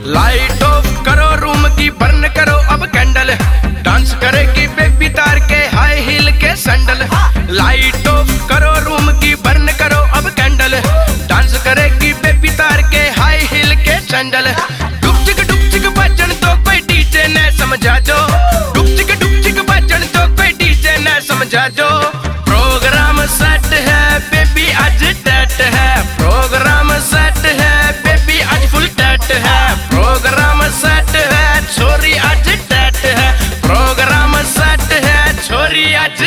Light off करो room की, burn करो अब कैंडल। डांस करेगी बेबी तार के हाई हील के सैंडल। लाइट ऑफ करो रूम की, बर्न करो अब कैंडल। डांस करेगी बेबी तार के हाई हील के सैंडल। डुक चिक बजन तो कोई डीजे ने समझा जो। डुक चिक बजन तो कोई डीजे ने समझा जो। प्रोग्राम सेट है बेबी आज डेट है। प्रोग्राम सेट है बेबी आज फुल डेट है। प्रोग्राम सेट है छोरी आज डेट है। प्रोग्राम सेट है छोरी आज।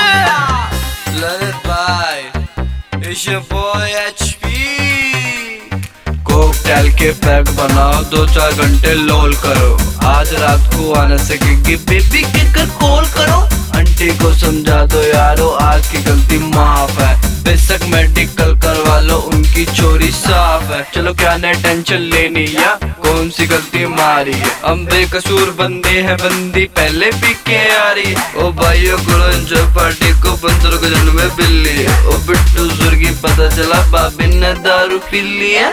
ललित भाई, it's your boy HP। Cocktail के पैक बनाओ, 2-4 घंटे लोल करो। आज रात को आने सकेगी बेबी के कर कॉल करो। आंटी को समझा दो यारो, आज की गलती माफ है। बेशक मेडिकल करवा लो, उनकी चोरी साफ है। चलो क्या ने टेंशन लेनी या कौन सी गलती मारी है। हम बेकसूर बंदे हैं, बंदी पहले पी के आ रही है। ओ भाइयों करो एंजॉय पार्टी को, बंदरों के जन्म में बिल्ली है। ओ बिट्टू सुर्गी पता चला भाभी ने दारू पी ली है।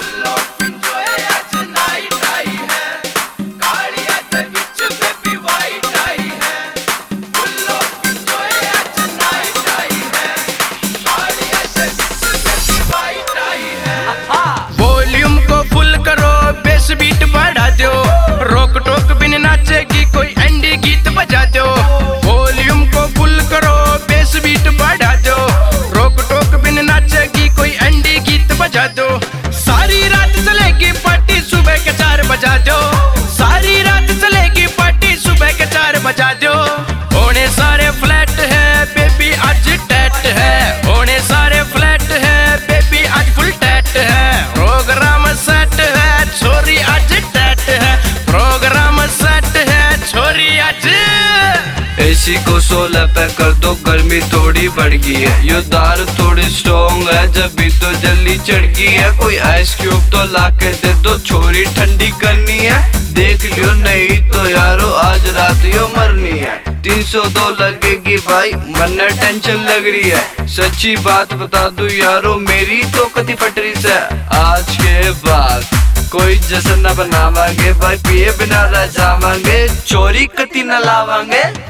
बीट बढ़ा दो, रोक टोक बिन नाचेगी कोई एंडी गीत बजा दो। वॉल्यूम को फुल करो, बेस बीट बढ़ा दो। रोक टोक बिन नाचेगी कोई एंडी गीत बजा दो। सारी रात चलेगी पार्टी, सुबह के 4 बजा दो। सारी रात चलेगी पार्टी, सुबह के 4 बजा दो। होने सारे फ्लैट है बेबी आज डेट है। होने सारे फ्लैट है बेबी आज फुल डेट है। प्रोग्राम सेट है छोरी आज डेट है। प्रोग्राम सेट है छोरी आज। एसी को 16 पे कर दो, गर्मी थोड़ी बढ़ गई है। ये दारू थोड़ी स्ट्रॉन्ग है, जब भी तो जल्दी चढ़ गई है। कोई आइस क्यूब तो लाके दे दो, छोरी ठंडी करनी है। देख लियो नहीं तो यारो आज रात यो मरनी है। 302 लगेगी भाई, मन टेंशन लग रही है। सच्ची बात बता दूं यारो, मेरी तो कति फटरी से। आज के बाद कोई जश्न न बनावांगे भाई, पिए बिना रह जावांगे। चोरी कति न लावांगे।